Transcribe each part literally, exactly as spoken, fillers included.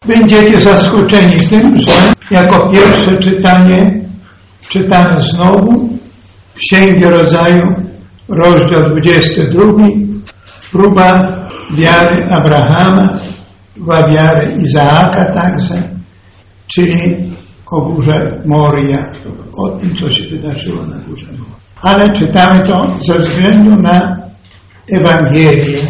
Będziecie zaskoczeni tym, że jako pierwsze czytanie czytamy znowu Księgę Rodzaju, rozdział dwudziesty drugi, próba wiary Abrahama, próba wiary Izaaka także, czyli o górze Moria, o tym, co się wydarzyło na górze Moria. Ale czytamy to ze względu na Ewangelię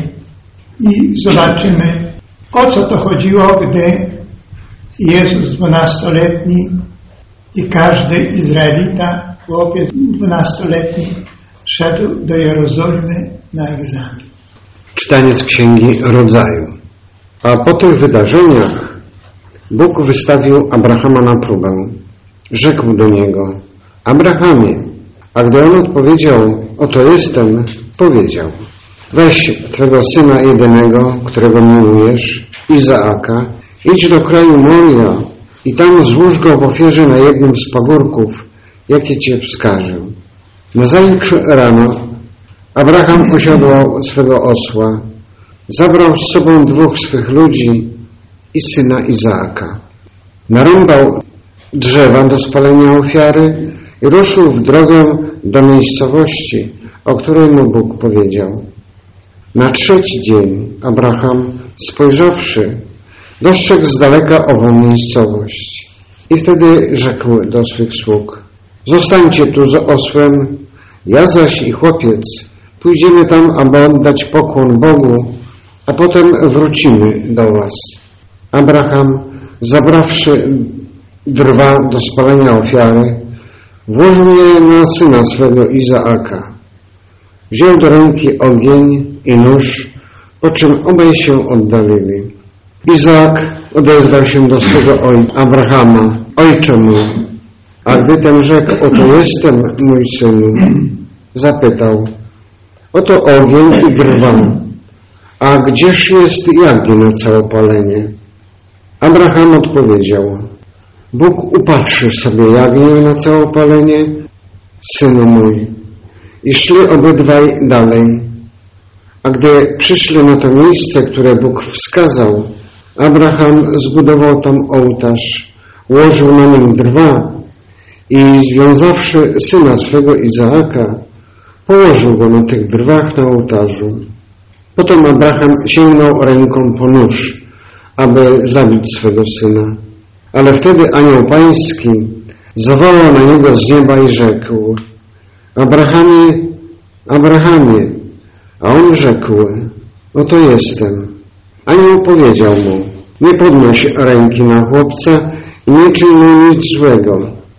i zobaczymy, o co to chodziło, gdy Jezus dwunastoletni i każdy Izraelita, chłopiec dwunastoletni, szedł do Jerozolimy na egzamin. Czytanie z Księgi Rodzaju. A po tych wydarzeniach Bóg wystawił Abrahama na próbę. Rzekł do niego: Abrahamie. A gdy on odpowiedział: oto jestem, powiedział: weź twego syna jedynego, którego miłujesz, Izaaka, idź do kraju Moria i tam złóż go w ofierze na jednym z pagórków, jakie cię wskażę. Nazajutrz rano Abraham osiodłał swego osła, zabrał z sobą dwóch swych ludzi i syna Izaaka. Narąbał drzewa do spalenia ofiary i ruszył w drogę do miejscowości, o której mu Bóg powiedział. Na trzeci dzień Abraham, spojrzawszy, dostrzegł z daleka ową miejscowość i wtedy rzekł do swych sług: zostańcie tu z osłem, ja zaś i chłopiec pójdziemy tam, aby oddać pokłon Bogu, a potem wrócimy do was. Abraham, zabrawszy drwa do spalenia ofiary, włożył je na syna swego Izaaka. Wziął do ręki ogień i nóż, po czym obaj się oddalili. Izaak odezwał się do swego ojca Abrahama: ojcze mój. A gdy ten rzekł: oto jestem, mój synu, zapytał: oto ogień i drwa, a gdzież jest jagnię na całopalenie? Abraham odpowiedział: Bóg upatrzy sobie jagnię na całopalenie, synu mój. I szli obydwaj dalej. A gdy przyszli na to miejsce, które Bóg wskazał, Abraham zbudował tam ołtarz, ułożył na nim drwa i związawszy syna swego Izaaka, położył go na tych drwach na ołtarzu. Potem Abraham sięgnął ręką po nóż, aby zabić swego syna. Ale wtedy anioł pański zawołał na niego z nieba i rzekł: Abrahamie, Abrahamie. A on rzekł: oto jestem. Anioł powiedział mu: nie podnoś ręki na chłopca i nie czyń mu nic złego.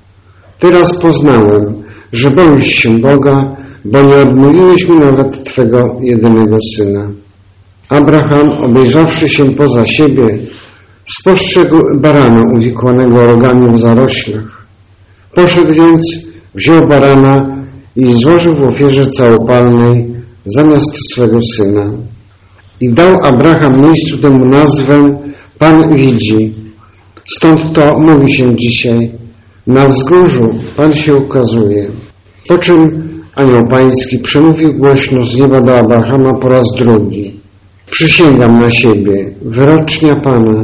Teraz poznałem, że boisz się Boga, bo nie odmówiłeś mi nawet twego jedynego syna. Abraham, obejrzawszy się poza siebie, spostrzegł barana uwikłanego rogami w zaroślach. Poszedł więc, wziął barana i złożył w ofierze całopalnej zamiast swego syna. I dał Abraham miejscu temu nazwę: Pan widzi. Stąd to mówi się dzisiaj: na wzgórzu Pan się ukazuje. Po czym anioł pański przemówił głośno z nieba do Abrahama po raz drugi: przysięgam na siebie, wyrocznia Pana,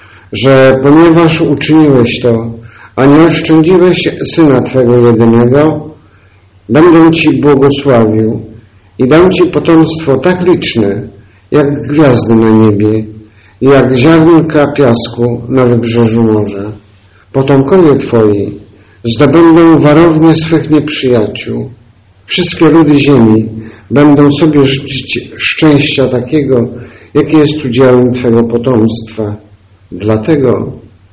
że ponieważ uczyniłeś to, a nie oszczędziłeś syna twego jedynego, będę ci błogosławił i dam ci potomstwo tak liczne, jak gwiazdy na niebie i jak ziarnka piasku na wybrzeżu morza. Potomkowie twoi zdobędą warownię swych nieprzyjaciół. Wszystkie ludy ziemi będą sobie życzyć szczęścia takiego, jakie jest udziałem twego potomstwa, dlatego,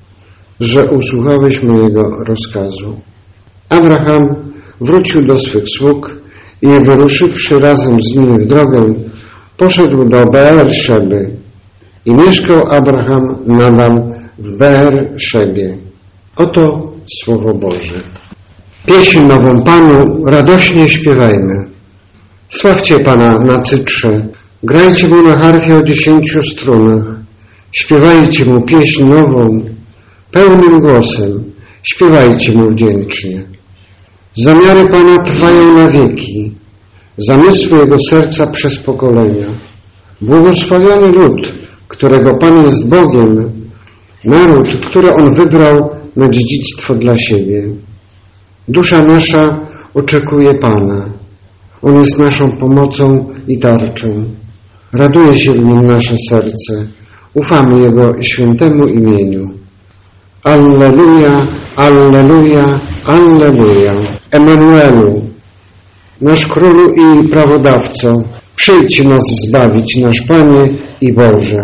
że usłuchałeś mojego rozkazu. Abraham wrócił do swych sług i wyruszywszy razem z nimi w drogę, poszedł do Beer-Szeby i mieszkał Abraham nadal w Beer-Szebie. Oto Słowo Boże. Pieśń nową Panu, radośnie śpiewajmy. Sławcie Pana na cytrze, grajcie Mu na harfie o dziesięciu strunach, śpiewajcie Mu pieśń nową, pełnym głosem, śpiewajcie Mu wdzięcznie. Zamiary Pana trwają na wieki, zamysły Jego serca przez pokolenia. Błogosławiony lud, którego Pan jest Bogiem, naród, który On wybrał na dziedzictwo dla siebie. Dusza nasza oczekuje Pana. On jest naszą pomocą i tarczą. Raduje się w Nim nasze serce. Ufamy Jego świętemu imieniu. Alleluja, alleluja, alleluja. Emanuelu, nasz Królu i Prawodawco, przyjdź nas zbawić, nasz Panie i Boże.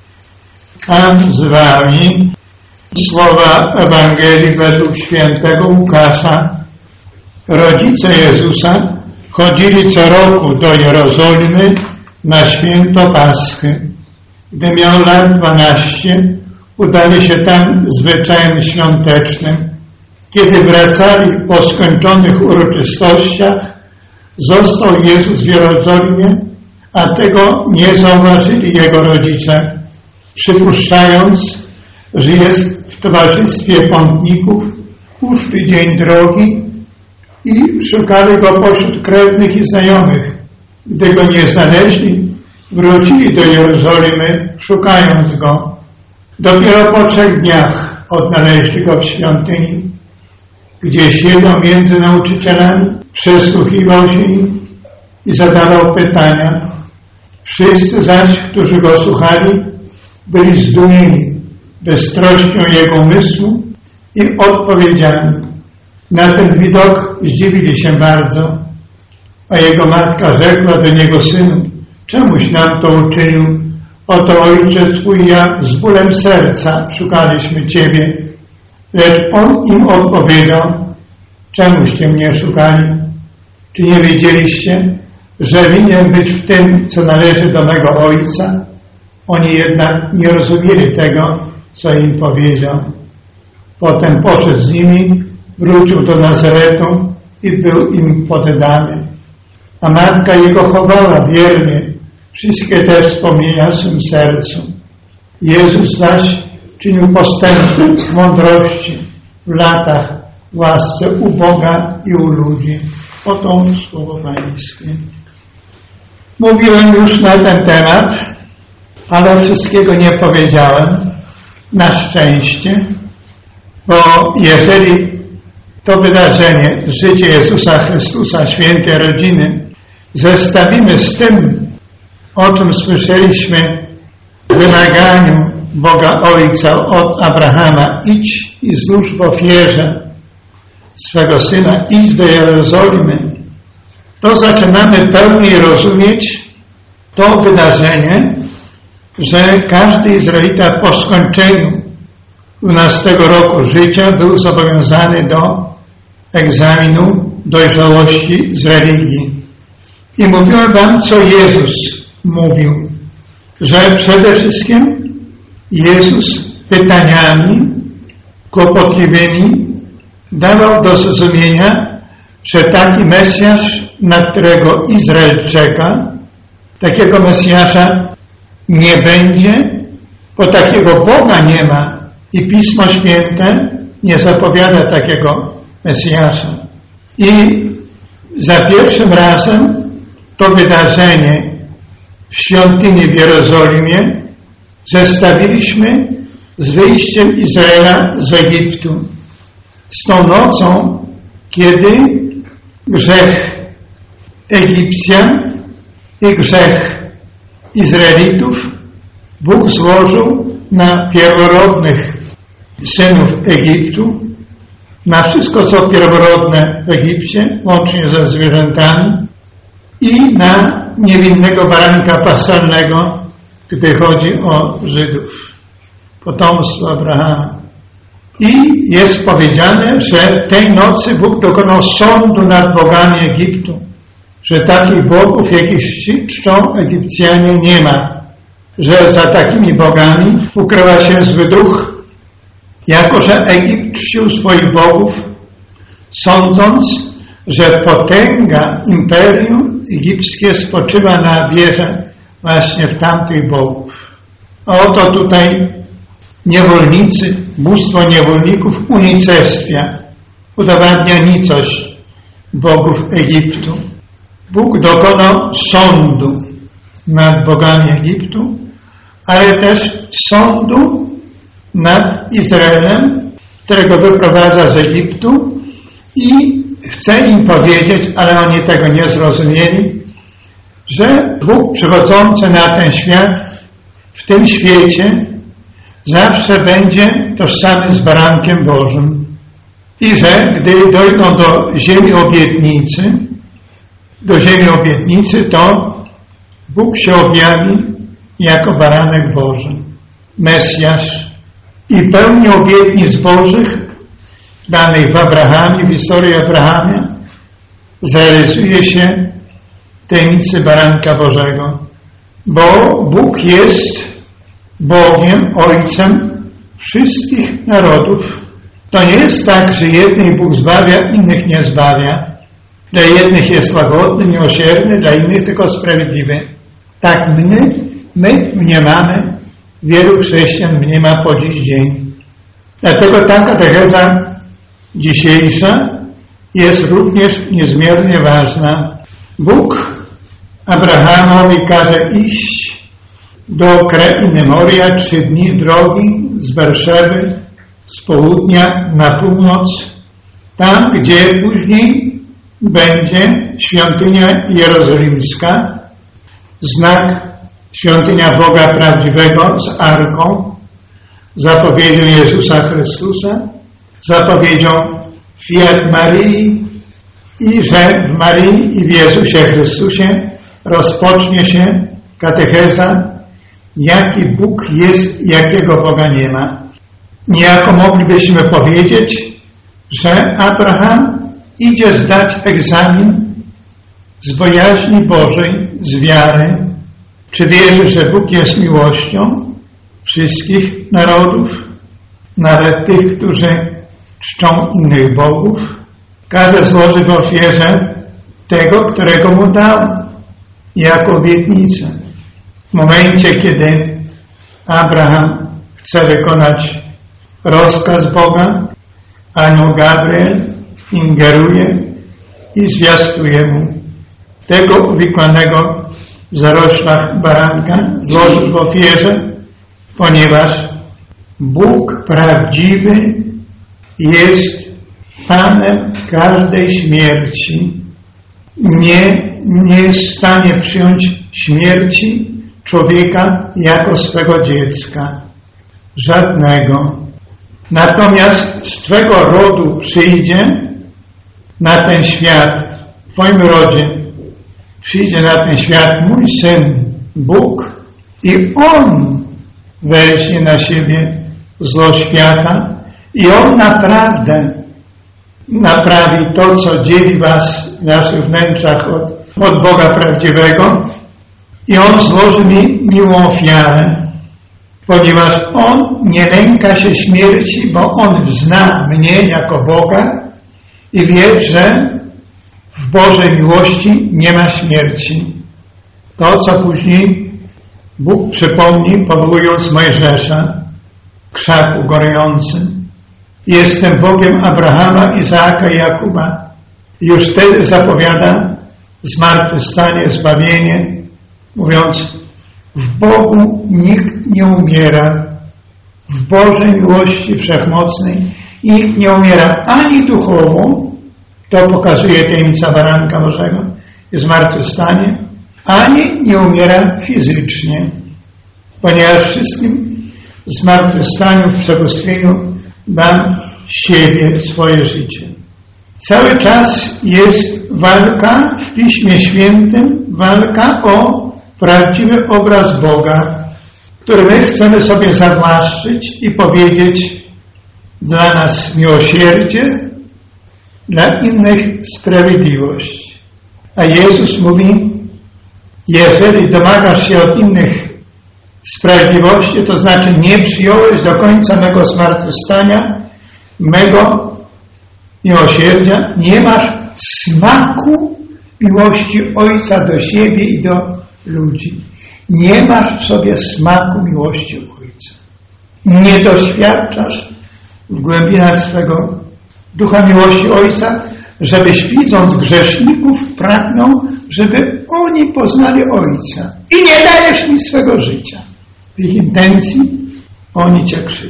A z Wami słowa Ewangelii według świętego Łukasza. Rodzice Jezusa chodzili co roku do Jerozolimy na święto Paschy. Gdy miał lat dwanaście, udali się tam zwyczajem świątecznym. Kiedy wracali po skończonych uroczystościach, został Jezus w Jerozolimie, a tego nie zauważyli Jego rodzice, przypuszczając, że jest w towarzystwie pątników, uszli dzień drogi i szukali Go pośród krewnych i znajomych. Gdy Go nie znaleźli, wrócili do Jerozolimy, szukając Go. Dopiero po trzech dniach odnaleźli Go w świątyni, gdzie siedział między nauczycielami, przysłuchiwał się im i zadawał pytania. Wszyscy zaś, którzy Go słuchali, byli zdumieni bystrością Jego umysłu i odpowiedziami. Na ten widok zdziwili się bardzo, a Jego matka rzekła do Niego: Synu, czemuś nam to uczynił? Oto ojciec Twój i ja z bólem serca szukaliśmy Ciebie. Lecz On im odpowiedział: czemuście mnie szukali? Czy nie wiedzieliście, że winien być w tym, co należy do mego Ojca? Oni jednak nie rozumieli tego, co im powiedział. Potem poszedł z nimi, wrócił do Nazaretu i był im poddany. A matka Jego chowała wiernie wszystkie te wspomnienia w swym sercu. Jezus zaś czynił postępy w mądrości, w latach, w łasce u Boga i u ludzi. Oto słowo Pańskie. Mówiłem już na ten temat, ale wszystkiego nie powiedziałem, na szczęście, bo jeżeli to wydarzenie, życie Jezusa Chrystusa, świętej rodziny, zestawimy z tym, o czym słyszeliśmy w wymaganiu Boga Ojca od Abrahama: idź i złóż w ofierze swego Syna, idź do Jerozolimy, to zaczynamy pełniej rozumieć to wydarzenie, że każdy Izraelita po skończeniu dwunastego roku życia był zobowiązany do egzaminu dojrzałości z religii. I mówiłem wam, co Jezus mówił, że przede wszystkim Jezus pytaniami kłopotliwymi dawał do zrozumienia, że taki Mesjasz, na którego Izrael czeka, takiego Mesjasza nie będzie, bo takiego Boga nie ma i Pismo Święte nie zapowiada takiego Mesjasza. I za pierwszym razem to wydarzenie w świątyni w Jerozolimie zestawiliśmy z wyjściem Izraela z Egiptu, z tą nocą, kiedy grzech Egipcjan i grzech Izraelitów Bóg złożył na pierworodnych synów Egiptu, na wszystko, co pierworodne w Egipcie, łącznie ze zwierzętami, i na niewinnego baranka paschalnego, gdy chodzi o Żydów, potomstwo Abrahama. I jest powiedziane, że tej nocy Bóg dokonał sądu nad bogami Egiptu, że takich bogów, jakich czczą Egipcjanie, nie ma, że za takimi bogami ukrywa się zły duch, jako że Egipt czcił swoich bogów, sądząc, że potęga imperium egipskie spoczywa na wierze właśnie w tamtych bogów. A oto tutaj niewolnicy, bóstwo niewolników unicestwia, udowadnia nicość bogów Egiptu. Bóg dokonał sądu nad bogami Egiptu, ale też sądu nad Izraelem, którego wyprowadza z Egiptu i chce im powiedzieć, ale oni tego nie zrozumieli, że Bóg przychodzący na ten świat, w tym świecie, zawsze będzie tożsamy z barankiem Bożym. I że gdy dojdą do ziemi obietnicy, do ziemi obietnicy, to Bóg się objawi jako baranek Boży, Mesjasz. I pełni obietnic Bożych danych w Abrahamie, w historii Abrahamia, zrealizuje się w tajemnicy baranka Bożego. Bo Bóg jest Bogiem, Ojcem wszystkich narodów. To nie jest tak, że jednych Bóg zbawia, innych nie zbawia. Dla jednych jest łagodny, miłosierny, dla innych tylko sprawiedliwy. Tak my, my mniemamy, wielu chrześcijan mniema po dziś dzień. Dlatego ta katecheza dzisiejsza jest również niezmiernie ważna. Bóg Abrahamowi każe iść do krainy Moria, trzy dni drogi z Berszewy, z południa na północ, tam, gdzie później będzie świątynia jerozolimska, znak świątynia Boga prawdziwego z Arką, zapowiedzią Jezusa Chrystusa, zapowiedzią fiat Maryi i że w Maryi i w Jezusie Chrystusie rozpocznie się katecheza, jaki Bóg jest, jakiego Boga nie ma. Niejako moglibyśmy powiedzieć, że Abraham idzie zdać egzamin z bojaźni Bożej, z wiary. Czy wierzy, że Bóg jest miłością wszystkich narodów, nawet tych, którzy czczą innych bogów? Każe złożyć w ofierze tego, którego mu dał, jako obietnicę. W momencie, kiedy Abraham chce wykonać rozkaz Boga, anioł Gabriel ingeruje i zwiastuje mu tego uwikłanego w zaroślach baranka złożyć w ofierze, ponieważ Bóg prawdziwy jest Panem każdej śmierci. Nie, nie jest w stanie przyjąć śmierci człowieka jako swego dziecka. Żadnego. Natomiast z Twego rodu przyjdzie na ten świat, w Twoim rodzie przyjdzie na ten świat mój Syn, Bóg, i On weźmie na siebie zło świata i On naprawdę naprawi to, co dzieli was w naszych wnętrzach od, od Boga prawdziwego, i On złoży mi miłą ofiarę, ponieważ On nie lęka się śmierci, bo On zna mnie jako Boga i wie, że w Bożej miłości nie ma śmierci. To, co później Bóg przypomni, powołując Mojżesza w krzaku gorącym. Jestem Bogiem Abrahama, Izaaka i Jakuba. I już wtedy zapowiada zmartwychwstanie, zbawienie, mówiąc: w Bogu nikt nie umiera, w Bożej miłości wszechmocnej nikt nie umiera ani duchowo, to pokazuje tajemnica baranka Bożego i zmartwychwstanie, ani nie umiera fizycznie, ponieważ wszystkim w zmartwychwstaniu, w przebóstwieniu dam siebie, swoje życie. Cały czas jest walka w Piśmie Świętym, walka o prawdziwy obraz Boga, który my chcemy sobie zawłaszczyć i powiedzieć: dla nas miłosierdzie, dla innych sprawiedliwość. A Jezus mówi: jeżeli domagasz się od innych sprawiedliwości, to znaczy nie przyjąłeś do końca mego zmartwychwstania, mego miłosierdzia, nie masz smaku miłości Ojca do siebie i do ludzi. Nie masz w sobie smaku miłości Ojca. Nie doświadczasz w głębinach swego ducha miłości Ojca, żebyś, widząc grzeszników, pragnął, żeby oni poznali Ojca. I nie dajesz mi swego życia. W ich intencji oni Cię krzywdzą.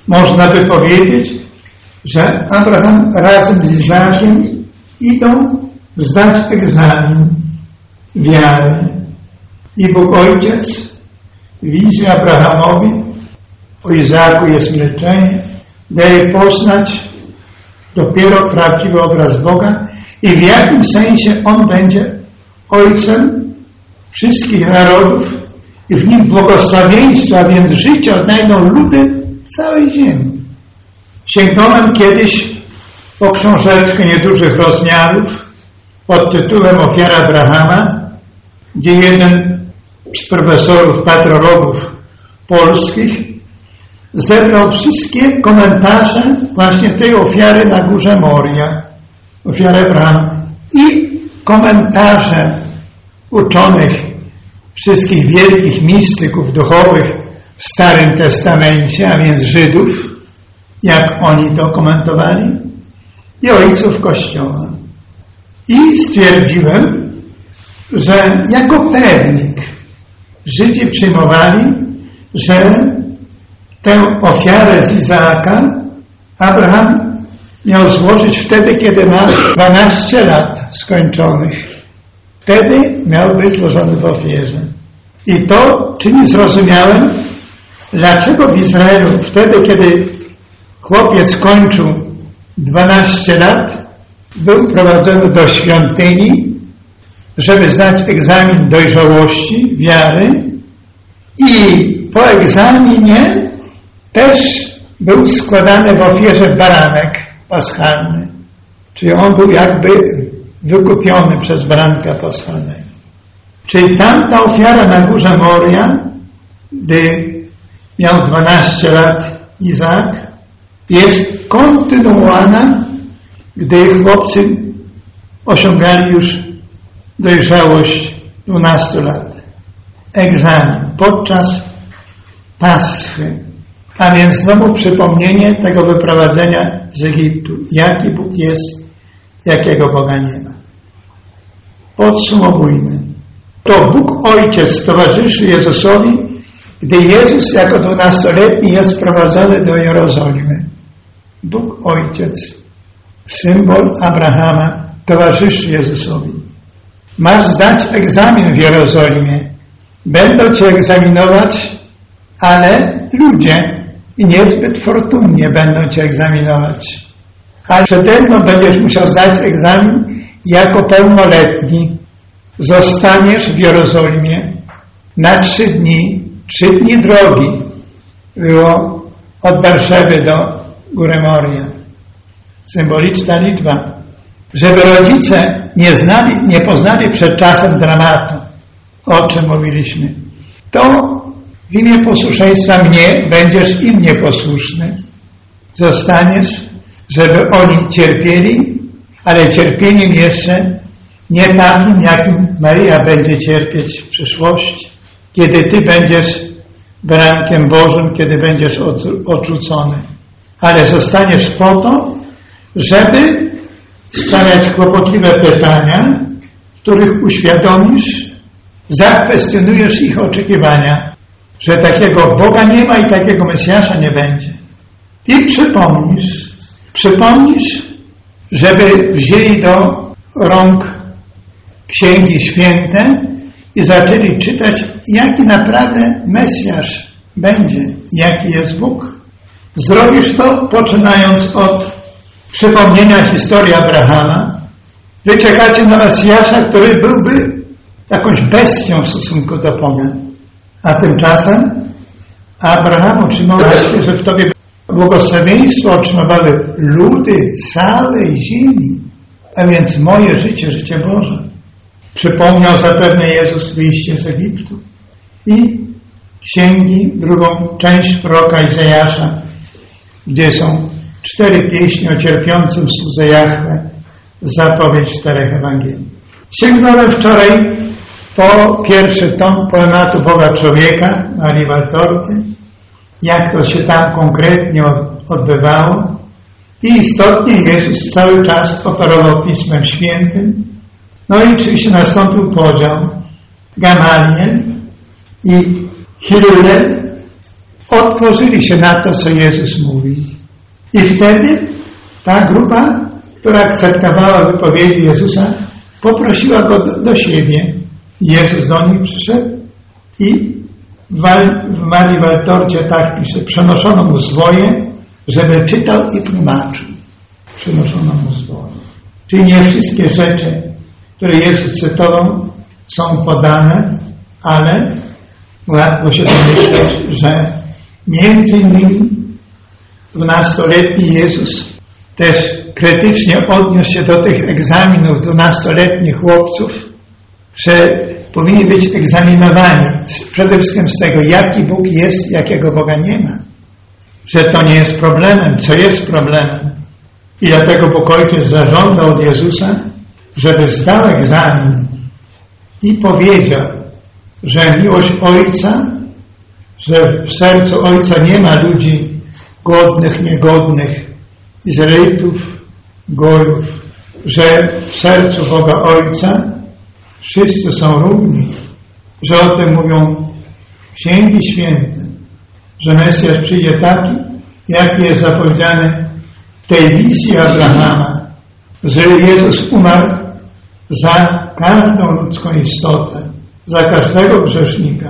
Można by powiedzieć, że Abraham razem z Izakiem idą zdać egzamin wiary. I Bóg Ojciec wizję Abrahamowi, o Izaku jest milczenie, daje poznać dopiero prawdziwy obraz Boga i w jakim sensie On będzie Ojcem wszystkich narodów i w nim błogosławieństwa, więc życie odnajdą ludy całej ziemi. Sięgnąłem kiedyś po książeczkę niedużych rozmiarów pod tytułem Ofiara Abrahama, gdzie jeden z profesorów, patrologów polskich zebrał wszystkie komentarze właśnie tej ofiary na górze Moria, ofiary Abrahama. I komentarze uczonych, wszystkich wielkich mistyków duchowych w Starym Testamencie, a więc Żydów, jak oni to komentowali, i ojców Kościoła. I stwierdziłem, że jako pewnik Żydzi przyjmowali, że tę ofiarę z Izaaka Abraham miał złożyć wtedy, kiedy ma dwanaście lat skończonych. Wtedy miał być złożony w ofierze. I to czyni zrozumiałem, dlaczego w Izraelu wtedy, kiedy chłopiec kończył dwanaście lat, był prowadzony do świątyni, żeby zdać egzamin dojrzałości, wiary, i po egzaminie też był składany w ofierze baranek paschalny. Czyli on był jakby wykupiony przez baranka paschalnego. Czyli tamta ofiara na górze Moria, gdy miał dwanaście lat Izaak, jest kontynuowana, gdy chłopcy osiągali już dojrzałość dwunastu lat. Egzamin podczas Paschy. A więc znowu przypomnienie tego wyprowadzenia z Egiptu. Jaki Bóg jest, jakiego Boga nie ma. Podsumowujmy. To Bóg Ojciec towarzyszy Jezusowi, gdy Jezus jako dwunastoletni jest wprowadzony do Jerozolimy. Bóg Ojciec, symbol Abrahama, towarzyszy Jezusowi. Masz zdać egzamin w Jerozolimie. Będą cię egzaminować, ale ludzie i niezbyt fortunnie będą cię egzaminować. A przede mną będziesz musiał zdać egzamin jako pełnoletni. Zostaniesz w Jerozolimie na trzy dni. Trzy dni drogi było od Warszawy do Góry Moria. Symboliczna liczba. Żeby rodzice nie znali, nie poznali przed czasem dramatu, o czym mówiliśmy, to w imię posłuszeństwa mnie będziesz im nieposłuszny. Zostaniesz, żeby oni cierpieli, ale cierpieniem jeszcze nie takim, jakim Maryja będzie cierpieć w przyszłości, kiedy Ty będziesz barankiem Bożym, kiedy będziesz odrzucony. Ale zostaniesz po to, żeby stawiać kłopotliwe pytania, których uświadomisz, zakwestionujesz ich oczekiwania, że takiego Boga nie ma i takiego Mesjasza nie będzie. I przypomnisz, przypomnisz, żeby wzięli do rąk Księgi Święte i zaczęli czytać, jaki naprawdę Mesjasz będzie, jaki jest Bóg. Zrobisz to, poczynając od przypomnienia historii Abrahama. Wy czekacie na Mesjasza, który byłby jakąś bestią w stosunku do pogan. A tymczasem Abraham otrzymał, że w Tobie błogosławieństwo otrzymywały ludy całej ziemi, a więc moje życie, życie Boże. Przypomniał zapewne Jezus wyjście z Egiptu i księgi, drugą część proroka Izajasza, gdzie są cztery pieśni o cierpiącym słudze Jahwe, zapowiedź czterech Ewangelii. Sięgnąłem wczoraj po pierwszy tom poematu Boga Człowieka Marii Waltorty, jak to się tam konkretnie odbywało. I istotnie Jezus cały czas operował Pismem Świętym. No i oczywiście nastąpił podział. Gamaliel i Hillel otworzyli się na to, co Jezus mówi. I wtedy ta grupa, która akceptowała wypowiedzi Jezusa, poprosiła Go do, do siebie. Jezus do nich przyszedł i w, w Marii Waltorcie tak pisze, przenoszono mu zwoje, żeby czytał i tłumaczył. Przenoszono mu zwoje. Czyli nie wszystkie rzeczy, które Jezus cytował, są podane, ale łatwo się domyśleć, że między innymi dwunastoletni Jezus też krytycznie odniósł się do tych egzaminów dwunastoletnich chłopców, że powinni być egzaminowani przede wszystkim z tego, jaki Bóg jest, jakiego Boga nie ma. Że to nie jest problemem, co jest problemem. I dlatego Bóg Ojciec zażądał od Jezusa, żeby zdał egzamin i powiedział, że miłość Ojca, że w sercu Ojca nie ma ludzi godnych, niegodnych, Izraelitów, Gojów, że w sercu Boga Ojca wszyscy są równi, że o tym mówią Księgi Święte, że Mesjasz przyjdzie taki, jaki jest zapowiedziany w tej wizji Abrahama, że Jezus umarł za każdą ludzką istotę, za każdego grzesznika.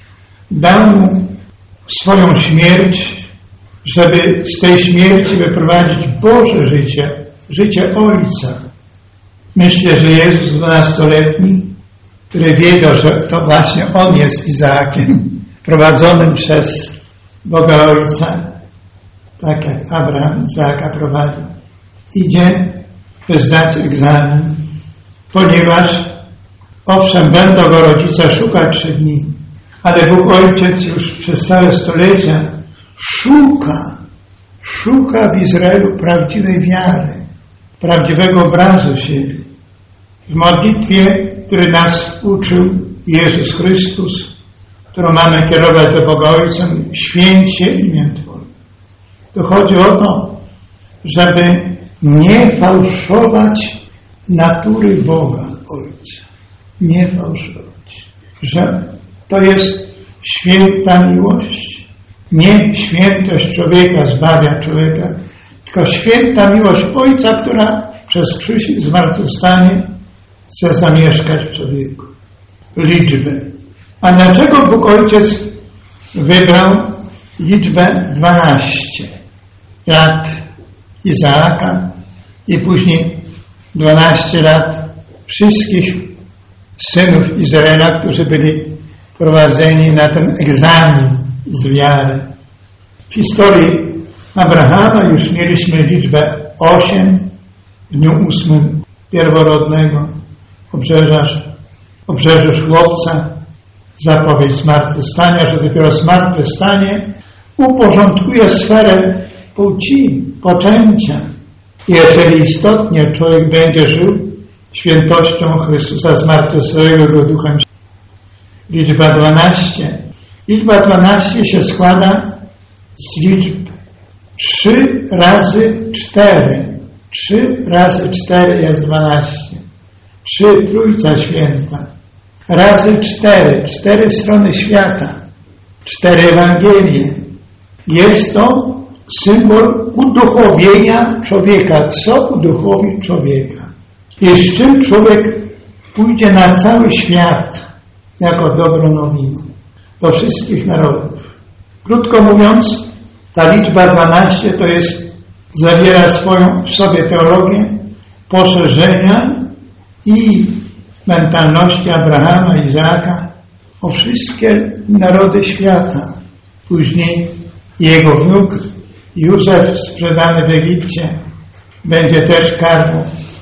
Dał mu swoją śmierć, żeby z tej śmierci wyprowadzić Boże życie, życie Ojca. Myślę, że Jezus dwunastoletni, który wiedział, że to właśnie On jest Izaakiem, prowadzonym przez Boga Ojca, tak jak Abraham Izaaka prowadził, idzie by zdać egzamin, ponieważ owszem, będą go rodzice szukać trzy dni, ale Bóg Ojciec już przez całe stulecia szuka, szuka w Izraelu prawdziwej wiary, prawdziwego obrazu siebie. W modlitwie, który nas uczył Jezus Chrystus, którą mamy kierować do Boga Ojca, święć się imię Twoje. To chodzi o to, żeby nie fałszować natury Boga Ojca. Nie fałszować. Że to jest święta miłość. Nie świętość człowieka zbawia człowieka, tylko święta miłość Ojca, która przez krzyż i zmartwychwstanie chce zamieszkać w człowieku. Liczbę. A dlaczego Bóg Ojciec wybrał liczbę dwanaście lat Izaaka i później dwanaście lat wszystkich synów Izraela, którzy byli prowadzeni na ten egzamin z wiary. W historii Abrahama już mieliśmy liczbę osiem w dniu ósmym pierworodnego obrzeża, obrzeżu chłopca, zapowiedź zmartwychwstania, że dopiero zmartwychwstanie uporządkuje sferę płci, poczęcia. Jeżeli istotnie człowiek będzie żył świętością Chrystusa zmartwychwstałego Duchem. Liczba dwanaście. Liczba dwanaście się składa z liczb trzy razy cztery. trzy razy cztery jest dwanaście. trzy Trójca Święta. Razy cztery. cztery strony świata. cztery Ewangelie. Jest to symbol uduchowienia człowieka. Co uduchowi człowieka? I z czym człowiek pójdzie na cały świat jako dobrą nowiną. Do wszystkich narodów. Krótko mówiąc, ta liczba dwanaście to jest, zawiera swoją w sobie teologię poszerzenia i mentalności Abrahama, Izaaka o wszystkie narody świata. Później jego wnuk Józef sprzedany w Egipcie będzie też karmił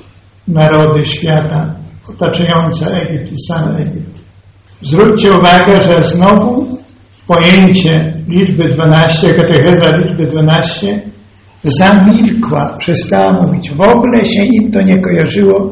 narody świata otaczające Egipt i sam Egipt. Zwróćcie uwagę, że znowu pojęcie liczby dwanaście, katecheza liczby dwanaście zamilkła, przestała mówić. W ogóle się im to nie kojarzyło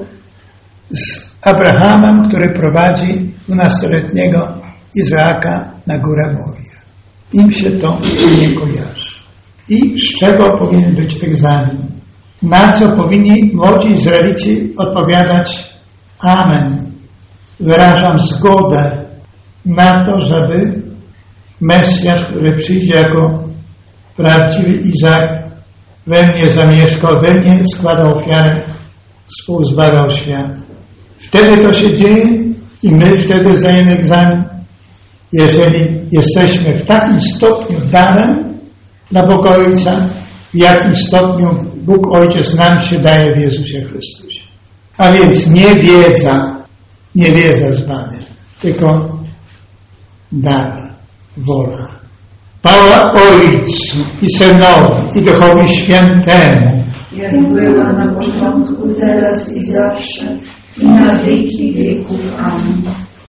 z Abrahamem, który prowadzi dwunastoletniego Izaaka na górę Moria. Im się to nie kojarzy. I z czego powinien być egzamin? Na co powinni młodzi Izraelici odpowiadać amen. Wyrażam zgodę na to, żeby Mesjasz, który przyjdzie jako prawdziwy Izak, we mnie zamieszkał, we mnie składał ofiarę, współzbawiał świat. Wtedy to się dzieje i my wtedy zdajemy egzamin, jeżeli jesteśmy w takim stopniu darem dla Boga Ojca, w jakim stopniu Bóg Ojciec nam się daje w Jezusie Chrystusie. A więc nie wiedza, nie wiedza zbawia, tylko dar, wola. Chwała Ojcu i Synowi i Duchowi Świętemu, jak była na początku, teraz i zawsze, i na wieki wieków. Amen.